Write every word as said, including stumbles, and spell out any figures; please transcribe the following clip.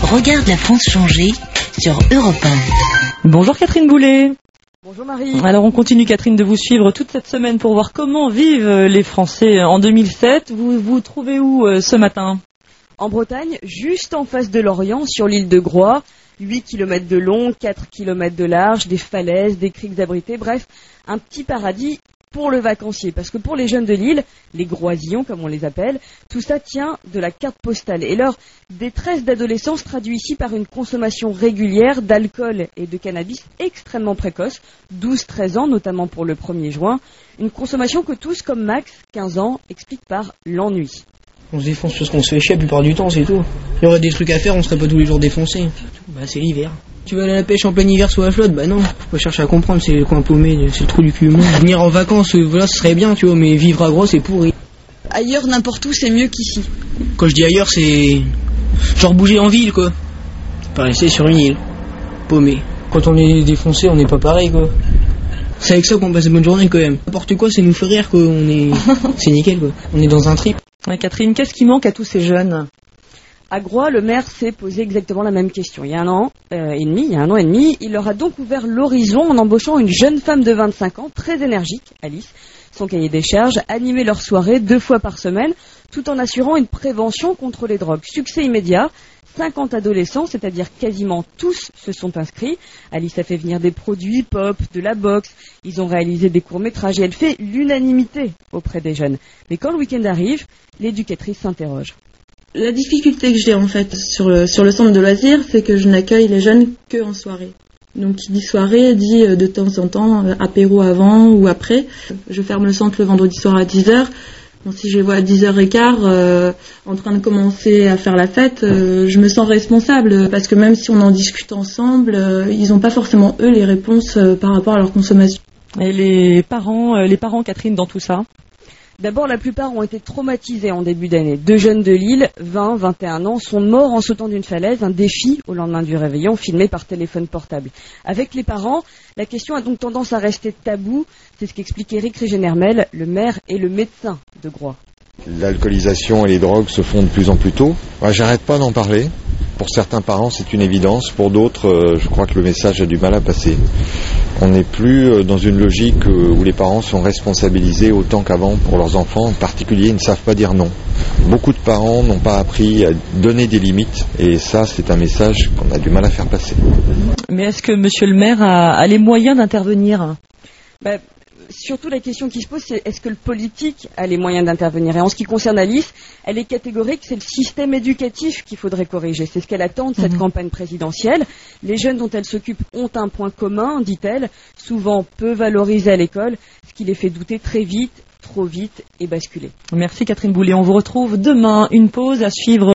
Regarde la France changer sur Europe un. Bonjour Catherine Boulet. Bonjour Marie. Alors on continue Catherine de vous suivre toute cette semaine pour voir comment vivent les Français en deux mille sept. Vous vous trouvez où euh, ce matin ? En Bretagne, juste en face de Lorient, sur l'île de Groix, huit kilomètres de long, quatre kilomètres de large, des falaises, des criques abritées, bref, un petit paradis pour le vacancier. Parce que pour les jeunes de l'île, les Groisillons comme on les appelle, tout ça tient de la carte postale. Et leur détresse d'adolescence traduit ici par une consommation régulière d'alcool et de cannabis extrêmement précoce, douze treize ans notamment pour le premier juin. Une consommation que tous, comme Max, quinze ans, expliquent par l'ennui. On se défonce parce qu'on se fait chier la plupart du temps, c'est tout. Il y aurait des trucs à faire, on serait pas tous les jours défoncés. Bah c'est l'hiver. Tu vas aller à la pêche en plein hiver sous la flotte? Bah non, faut chercher à comprendre, c'est le coin paumé, c'est le trou du cul. Venir en vacances, voilà, ce serait bien, tu vois, mais vivre à Gros, c'est pourri. Ailleurs, n'importe où, c'est mieux qu'ici. Quand je dis ailleurs, c'est genre bouger en ville, quoi. Pas rester sur une île, paumé. Quand on est défoncé, on n'est pas pareil, quoi. C'est avec ça qu'on passe une bonne journée, quand même. N'importe quoi, c'est nous fait rire, quoi. On est, c'est nickel, quoi. On est dans un trip. Ouais, Catherine, qu'est-ce qui manque à tous ces jeunes ? À Groix, le maire s'est posé exactement la même question. Il y a un an euh, et demi, il y a un an et demi, il leur a donc ouvert l'horizon en embauchant une jeune femme de vingt-cinq ans, très énergique, Alice. Son cahier des charges, animer leurs soirées deux fois par semaine, tout en assurant une prévention contre les drogues. Succès immédiat, cinquante adolescents, c'est-à-dire quasiment tous, se sont inscrits. Alice a fait venir des produits pop, de la boxe, ils ont réalisé des courts-métrages et elle fait l'unanimité auprès des jeunes. Mais quand le week-end arrive, l'éducatrice s'interroge. La difficulté que j'ai en fait sur le, sur le centre de loisirs, c'est que je n'accueille les jeunes que en soirée. Donc qui dit soirée dit de temps en temps apéro avant ou après. Je ferme le centre le vendredi soir à dix heures. Bon, si je les vois à dix heures quinze euh, en train de commencer à faire la fête, euh, je me sens responsable parce que même si on en discute ensemble, euh, ils n'ont pas forcément eux les réponses euh, par rapport à leur consommation. Et les parents, euh, les parents Catherine, dans tout ça ? D'abord, la plupart ont été traumatisés en début d'année. Deux jeunes de Lille, vingt, vingt et un ans, sont morts en sautant d'une falaise, un défi au lendemain du réveillon, filmé par téléphone portable. Avec les parents, la question a donc tendance à rester taboue. C'est ce qu'explique Éric Régenermel, le maire et le médecin de Groix. L'alcoolisation et les drogues se font de plus en plus tôt. Ouais, j'arrête pas d'en parler. Pour certains parents, c'est une évidence. Pour d'autres, euh, je crois que le message a du mal à passer. On n'est plus dans une logique où les parents sont responsabilisés autant qu'avant pour leurs enfants. En particulier, ils ne savent pas dire non. Beaucoup de parents n'ont pas appris à donner des limites. Et ça, c'est un message qu'on a du mal à faire passer. Mais est-ce que monsieur le maire a, a les moyens d'intervenir ? bah, Surtout la question qui se pose, c'est est-ce que le politique a les moyens d'intervenir ? Et en ce qui concerne Alice, elle est catégorique, c'est le système éducatif qu'il faudrait corriger. C'est ce qu'elle attend de cette mmh. campagne présidentielle. Les jeunes dont elle s'occupe ont un point commun, dit-elle, souvent peu valorisés à l'école, ce qui les fait douter très vite, trop vite et basculer. Merci Catherine Boulet, on vous retrouve demain. Une pause à suivre.